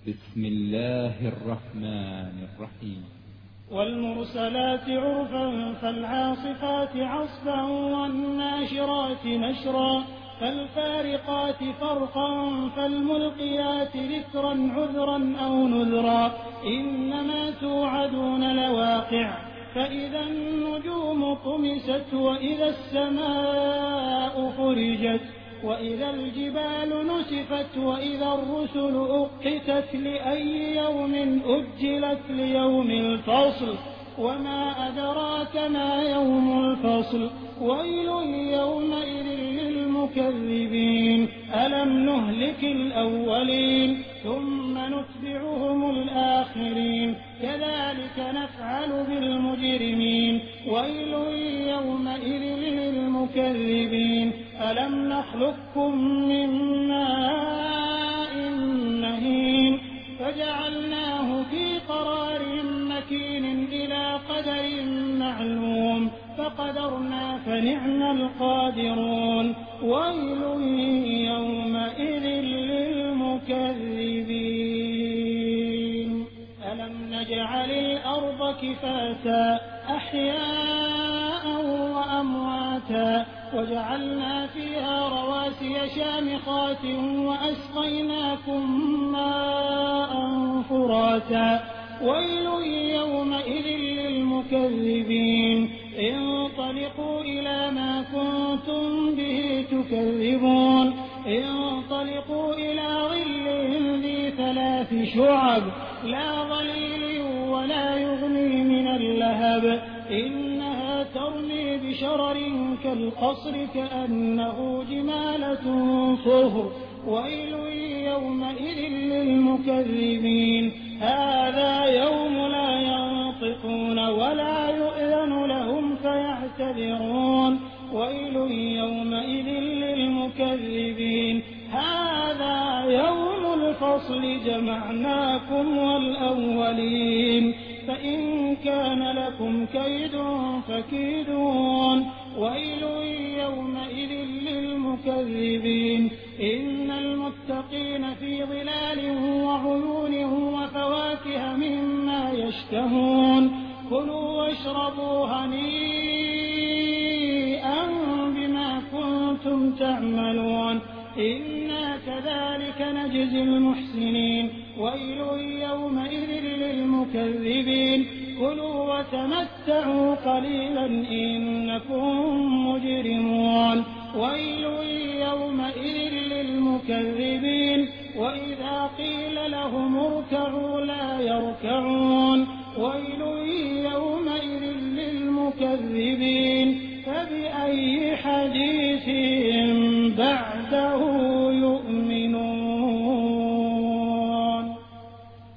بسم الله الرحمن الرحيم. والمرسلات عرفا فالعاصفات عصفا والناشرات نشرا فالفارقات فرقا فالملقيات ذكرا عذرا أو نذرا إنما توعدون لواقع فإذا النجوم طمست وإذا السماء فرجت وإذا الجبال نسفت وإذا الرسل أقتت لأي يوم أجلت ليوم الفصل وما أدراك ما يوم الفصل ويل يومئذ للمكذبين ألم نهلك الأولين ثم نتبعهم الآخرين كذلك نفعل بالمجرمين ويل يومئذ للمكذبين ألم نخلقكم من ماء مهين فجعلناه في قرار مكين إلى قدر معلوم فقدرنا فنعم القادرون ويل يومئذ للمكذبين ألم نجعل الأرض كفاتا أحياء وأمواتا وجعلنا فيها رواسي شامخات وأسقيناكم ماء فراتا ويل يومئذ للمكذبين انطلقوا إلى ما كنتم به تكذبون انطلقوا إلى ظل ذي 3 شعب لا ظليل ولا يغني من اللهب إنها ترمي بشرر كالقصر كأنه جمالة صفر ويل يومئذ للمكذبين هذا يوم لا ينطقون ولا يؤذن لهم فيعتذرون ويل يومئذ للمكذبين هذا يوم الفصل جمعناكم والأولين فإن كان لكم كيد فكيدون ويل يومئذ للمكذبين إن المتقين في ظلال وعيون وفواكه مما يشتهون كلوا واشربوا هنيئا بما كنتم تعملون إنا كذلك نجزي المحسنين ويل يومئذ للمكذبين كلوا وتمتعوا قليلا إنكم مجرمون ويل يومئذ للمكذبين وإذا قيل لهم اركعوا لا يركعون ويل يومئذ للمكذبين فبأي حديث بعد